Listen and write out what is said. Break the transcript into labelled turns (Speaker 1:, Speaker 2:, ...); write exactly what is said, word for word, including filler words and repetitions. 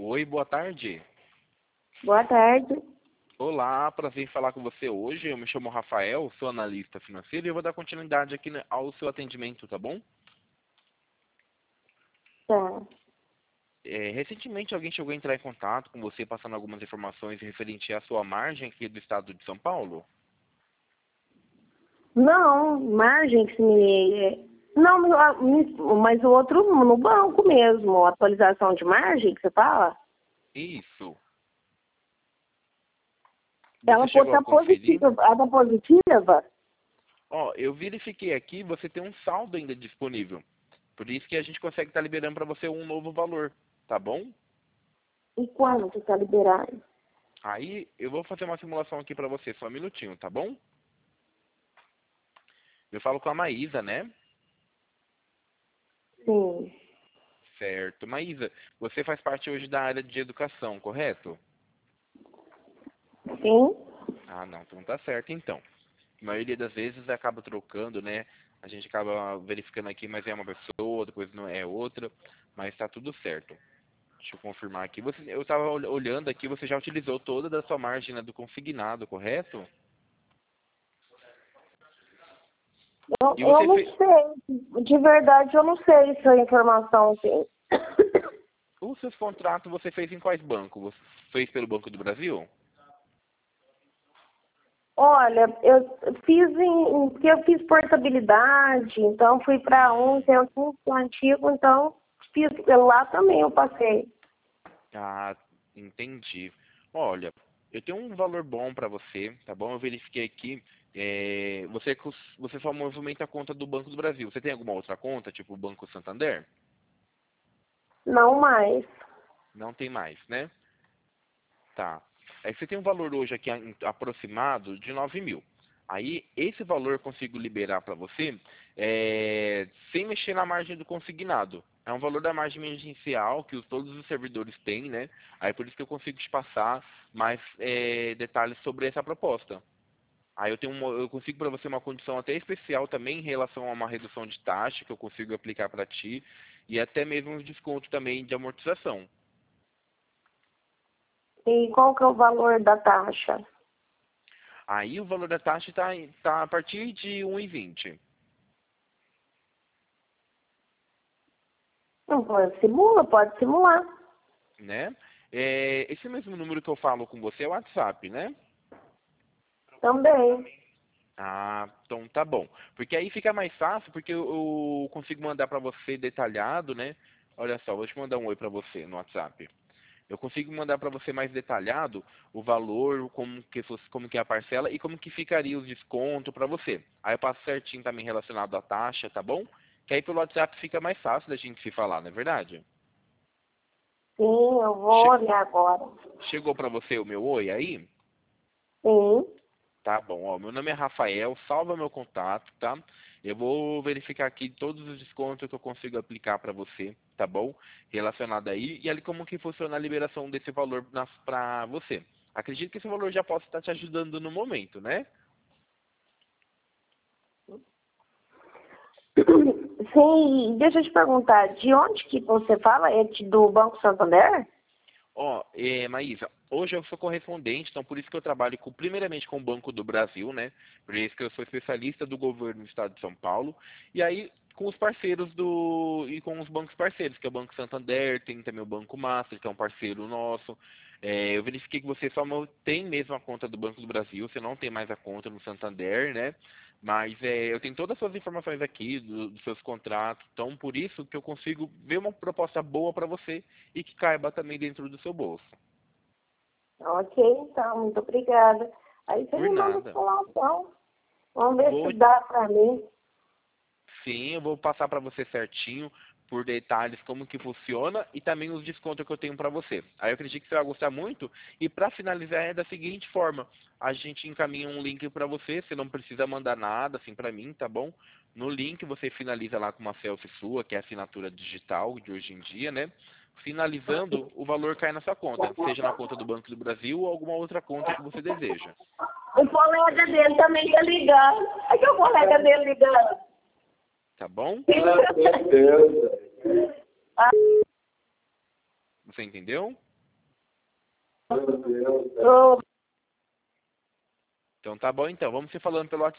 Speaker 1: Oi, boa tarde.
Speaker 2: Boa tarde.
Speaker 1: Olá, prazer em falar com você hoje. Eu me chamo Rafael, sou analista financeiro e eu vou dar continuidade aqui no- ao seu atendimento, tá bom?
Speaker 2: Tá.
Speaker 1: É, recentemente alguém chegou a entrar em contato com você passando algumas informações referente à sua margem aqui do estado de São Paulo?
Speaker 2: Não, margem que se me... Não, mas me- mas o outro no banco mesmo, atualização de margem que você fala,
Speaker 1: Isso.
Speaker 2: ela
Speaker 1: Você chegou a
Speaker 2: está
Speaker 1: conferir?
Speaker 2: positiva, ela tá positiva.
Speaker 1: Ó, eu verifiquei aqui, você tem um saldo ainda disponível. Por isso que a gente consegue estar liberando para você um novo valor, tá bom?
Speaker 2: E quando que está liberado?
Speaker 1: Aí eu vou fazer uma simulação aqui para você, só um minutinho, tá bom? Eu falo com a Maísa, né?
Speaker 2: Sim.
Speaker 1: Certo. Maísa, você faz parte hoje da área de educação, correto?
Speaker 2: Sim?
Speaker 1: Ah, não, então tá certo então. A maioria das vezes acaba trocando, né? A gente acaba verificando aqui, mas é uma pessoa, depois não é outra, mas tá tudo certo. Deixa eu confirmar aqui. Você, eu estava olhando aqui, você já utilizou toda da sua margem, né, do consignado, correto?
Speaker 2: Eu,
Speaker 1: E
Speaker 2: eu
Speaker 1: você
Speaker 2: não
Speaker 1: fez
Speaker 2: sei. De verdade, eu não sei se a informação tem.
Speaker 1: os seus contratos, você fez em quais bancos? Você fez pelo Banco do Brasil?
Speaker 2: Olha, eu fiz em, porque eu fiz portabilidade, então fui para um que é um antigo, então fiz pelo lá também, eu passei.
Speaker 1: Ah, entendi. Olha, eu tenho um valor bom para você, tá bom? Eu verifiquei aqui. É, você, cos- você só movimenta a conta do Banco do Brasil. Você tem alguma outra conta, tipo o Banco Santander?
Speaker 2: Não mais.
Speaker 1: Não tem mais, né? Tá. Aí você tem um valor hoje aqui a- aproximado de nove mil. Aí, esse valor eu consigo liberar para você é, sem mexer na margem do consignado. É um valor da margem emergencial que os- todos os servidores têm, né? Aí por isso que eu consigo te passar mais é, detalhes sobre essa proposta. Aí eu tenho uma- eu consigo para você uma condição até especial também em relação a uma redução de taxa que eu consigo aplicar para ti e até mesmo um desconto também de amortização.
Speaker 2: E qual que é o valor da taxa?
Speaker 1: Aí o valor da taxa está tá tá a partir de um e vinte,
Speaker 2: Não pode simula, pode simular.
Speaker 1: né? É, esse mesmo número que eu falo com você é o WhatsApp, né?
Speaker 2: Também.
Speaker 1: Ah, então tá bom. Porque aí fica mais fácil, porque eu, eu consigo mandar para você detalhado, né? Olha só, vou te mandar um oi para você no WhatsApp. Eu consigo mandar para você mais detalhado o valor, como que fosse, como que é a parcela e como que ficaria o desconto para você. Aí eu passo certinho também relacionado à taxa, tá bom? Que aí pelo WhatsApp fica mais fácil da gente se falar, não é verdade?
Speaker 2: Sim, eu vou
Speaker 1: Che-
Speaker 2: olhar agora.
Speaker 1: Chegou para você o meu oi aí?
Speaker 2: Sim.
Speaker 1: Tá bom, ó, meu nome é Rafael, salva meu contato, tá? Eu vou verificar aqui todos os descontos que eu consigo aplicar para você, tá bom? Relacionado aí, e ali como que funciona a liberação desse valor para você. Acredito que esse valor já possa estar te ajudando no momento, né?
Speaker 2: Sim, deixa eu te perguntar, de onde que você fala? É de- do Banco Santander?
Speaker 1: Ó, é, Maísa, hoje eu sou correspondente, então por isso que eu trabalho com, primeiramente com o Banco do Brasil, né? Por isso que eu sou especialista do governo do estado de São Paulo. E aí, com os parceiros do. E com os bancos parceiros, que é o Banco Santander, tem também o Banco Master, que é um parceiro nosso. É, eu verifiquei que você só não tem mesmo a conta do Banco do Brasil, você não tem mais a conta no Santander, né? Mas é, eu tenho todas as suas informações aqui, do- dos seus contratos, então por isso que eu consigo ver uma proposta boa para você e que caiba também dentro do seu bolso.
Speaker 2: Ok, então, muito obrigada. Aí você
Speaker 1: Por
Speaker 2: me manda a
Speaker 1: nada.
Speaker 2: informação. Vamos ver
Speaker 1: Vou,
Speaker 2: se dá para mim.
Speaker 1: sim, eu vou passar para você certinho, por detalhes, como que funciona e também os descontos que eu tenho para você. Aí eu acredito que você vai gostar muito. E para finalizar é da seguinte forma: a gente encaminha um link para você, você não precisa mandar nada assim para mim, tá bom? No link você finaliza lá com uma selfie sua, que é a assinatura digital de hoje em dia, né? Finalizando, o valor cai na sua conta, seja na conta do Banco do Brasil ou alguma outra conta que você deseja.
Speaker 2: O colega dele também tá ligando. Aqui é o colega dele ligando.
Speaker 1: Tá bom?
Speaker 2: Ah,
Speaker 1: Você entendeu?
Speaker 2: Oh,
Speaker 1: Então tá bom então, vamos se falando pelo WhatsApp.